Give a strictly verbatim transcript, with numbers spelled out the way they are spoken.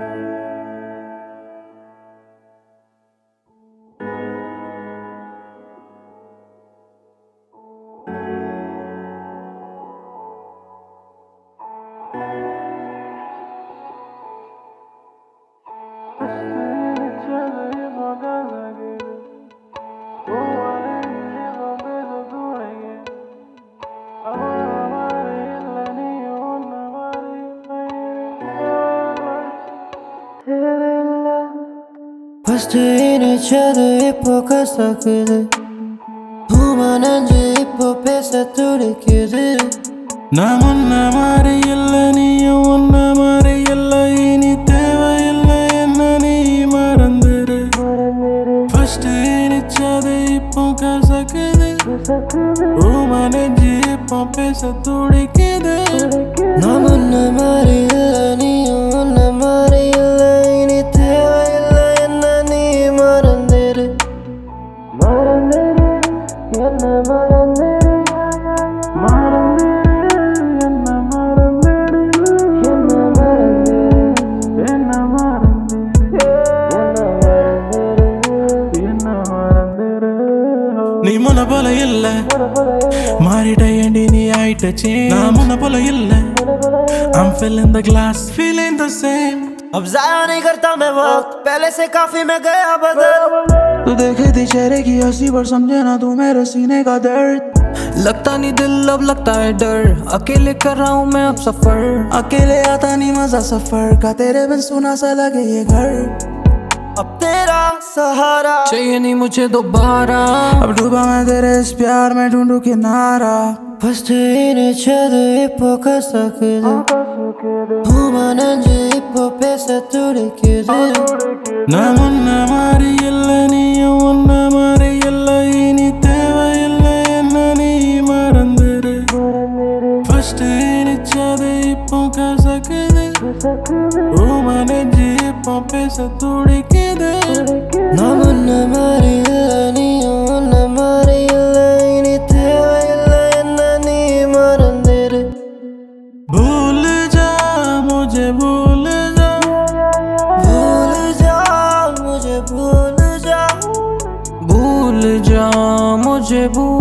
First இனிச்சது இப்போ கசக்குது, பூமா நெஞ்சு இப்போ பேச துடிக்குது. நான் முன்ன மாறி இல்ல, நீயும் உன்ன மாறி இல்ல, இனி தேவையில்லை என்ன நீ மறந்துரு. First இனிச்சது இப்போ கசக்குது, பூமா நெஞ்சு இப்போ பேச துடிக்குது. நான் முன்ன மாறி இல்ல, நீயும் உன்ன மாறி இல்ல, இனி தேவையில்லை என்ன நீ மறந்துரு. மறந்துரு என்ன மறந்துரு, மறந்துரு என்ன மறந்துரு, என்ன மறந்துரு, என்ன மறந்துரு, என்ன மறந்துரு. நீ முன்ன போல இல்ல, மாறிட்ட ஏண்டி நீ ஆயிட்டச்சு. நான் முன்ன போல இல்ல, I'm filling the glass, feeling the same. अब ज़ाया नहीं करता मैं वक्त, पहले से काफी मैं गया बदल. तू देखे थी चेहरे की हंसी पर समझे ना तू मेरे सीने का दर्द. लगता नहीं दिल अब लगता है डर, अकेले कर रहा हूँ मैं अब सफर. अकेले आता नहीं मजा सफर का, तेरे बिन सुना सा लगे ये घर. अब तेरा सहारा चाहिए नहीं मुझे दोबारा, अब डूबा मैं तेरे इस प्यार में ढूंढू किनारा. First இனிச்சது இப்போ கசக்குது, பூமா நெஞ்சு இப்போ பேச துடிக்குது. நான் முன்ன மாறி இல்ல, நீயும் உன்ன மாறி இல்ல, இனி தேவையில்லை என்ன நீ மறந்துரு. First இனிச்சது இப்போ கசக்குது, பூமா நெஞ்சு இப்போ பேச துடிக்குது. நான் முன்ன மாறி இல்ல, நீயும் உன்ன மாறி இல்ல, இனி தேவையில்லை என்ன நீ மறந்துரு. भूल जा मुझे, भूल जा, भूल जा मुझे, भूल जा, भूल जा मुझे भूल